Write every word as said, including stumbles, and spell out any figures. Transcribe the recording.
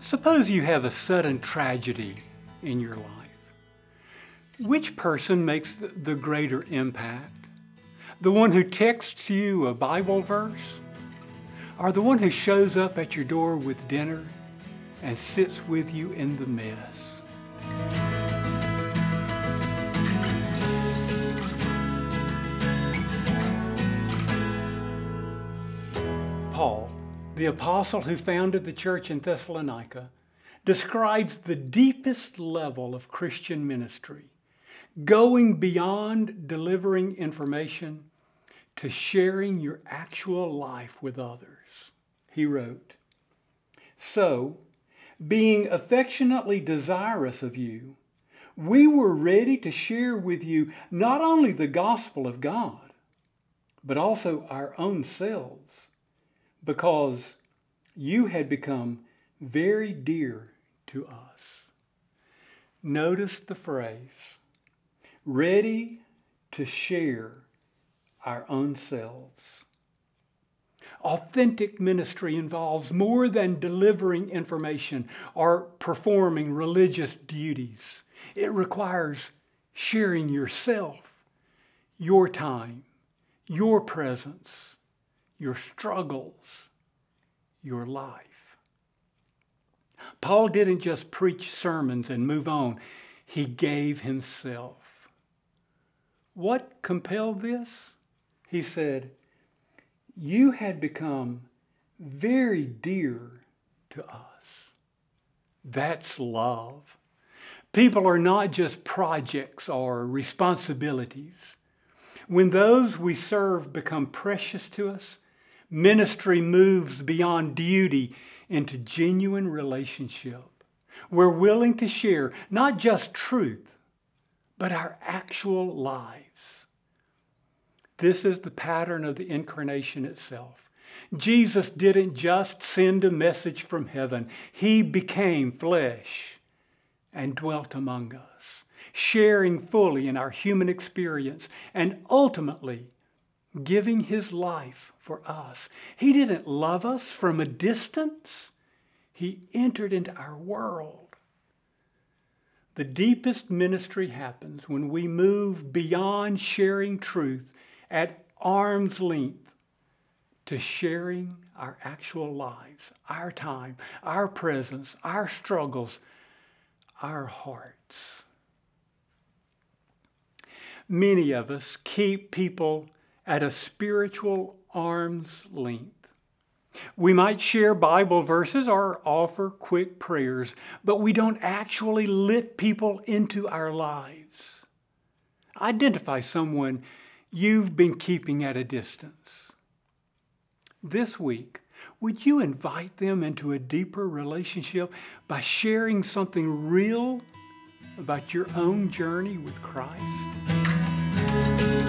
Suppose you have a sudden tragedy in your life. Which person makes the greater impact? The one who texts you a Bible verse? Or the one who shows up at your door with dinner and sits with you in the mess? Paul, the apostle who founded the church in Thessalonica, describes the deepest level of Christian ministry, going beyond delivering information to sharing your actual life with others. He wrote, "So, being affectionately desirous of you, we were ready to share with you not only the gospel of God, but also our own selves, because you had become very dear to us." Notice the phrase, ready to share our own selves. Authentic ministry involves more than delivering information or performing religious duties. It requires sharing yourself, your time, your presence, your struggles, your life. Paul didn't just preach sermons and move on. He gave himself. What compelled this? He said, "You had become very dear to us." That's love. People are not just projects or responsibilities. When those we serve become precious to us, ministry moves beyond duty into genuine relationship. We're willing to share not just truth, but our actual lives. This is the pattern of the incarnation itself. Jesus didn't just send a message from heaven. He became flesh and dwelt among us, sharing fully in our human experience and ultimately giving his life for us. He didn't love us from a distance. He entered into our world. The deepest ministry happens when we move beyond sharing truth at arm's length to sharing our actual lives, our time, our presence, our struggles, our hearts. Many of us keep people at a spiritual arm's length. We might share Bible verses or offer quick prayers, but we don't actually let people into our lives. Identify someone you've been keeping at a distance. This week, would you invite them into a deeper relationship by sharing something real about your own journey with Christ?